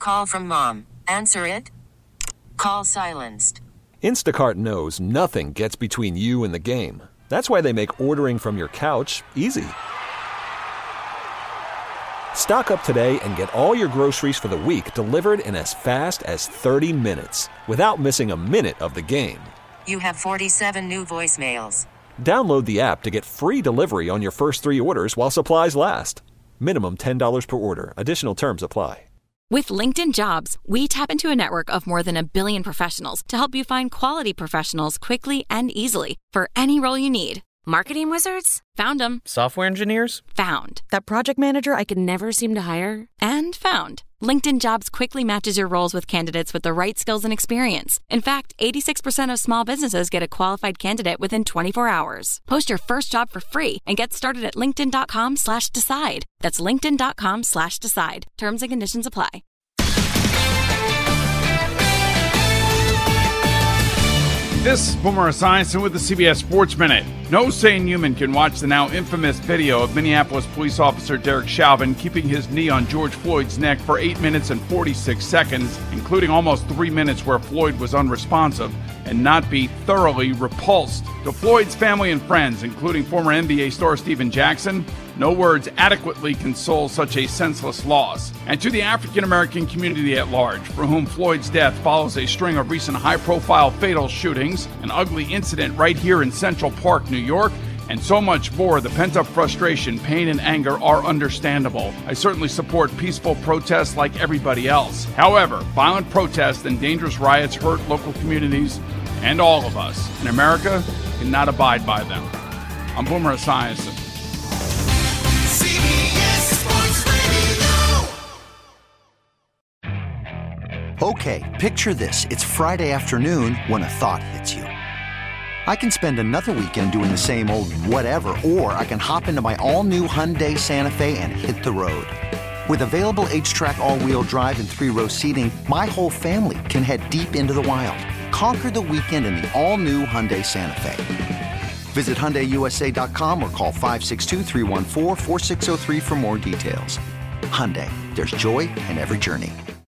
call from mom. Answer it. Call silenced. Instacart knows nothing gets between you and the game. That's why they make ordering from your couch easy. Stock up today and get all your groceries for the week delivered in as fast as 30 minutes without missing a minute of the game. You have 47 new voicemails. Download the app to get free delivery on your first 3 orders while supplies last. Minimum $10 per order. Additional terms apply. With LinkedIn Jobs, we tap into a network of more than 1 billion professionals to help you find quality professionals quickly and easily for any role you need. Marketing wizards? Found them. Software engineers? Found. That project manager I could never seem to hire? And found. LinkedIn Jobs quickly matches your roles with candidates with the right skills and experience. In fact, 86% of small businesses get a qualified candidate within 24 hours. Post your first job for free and get started at linkedin.com/decide. That's linkedin.com/decide. Terms and conditions apply. This is Boomer Esiason with the CBS Sports Minute. No sane human can watch the now infamous video of Minneapolis police officer Derek Chauvin keeping his knee on George Floyd's neck for 8 minutes and 46 seconds, including almost 3 minutes where Floyd was unresponsive, and not be thoroughly repulsed. To Floyd's family and friends, including former NBA star Steven Jackson, no words adequately console such a senseless loss. And to the African-American community at large, for whom Floyd's death follows a string of recent high-profile fatal shootings, an ugly incident right here in Central Park, New York, and so much more, the pent-up frustration, pain, and anger are understandable. I certainly support peaceful protests like everybody else. However, violent protests and dangerous riots hurt local communities and all of us. And America cannot abide by them. I'm Boomer Esiason. Okay, picture this. It's Friday afternoon when a thought hits you. I can spend another weekend doing the same old whatever, or I can hop into my all-new Hyundai Santa Fe and hit the road. With available H-Track all-wheel drive and 3-row seating, my whole family can head deep into the wild. Conquer the weekend in the all-new Hyundai Santa Fe. Visit HyundaiUSA.com or call 562-314-4603 for more details. Hyundai, there's joy in every journey.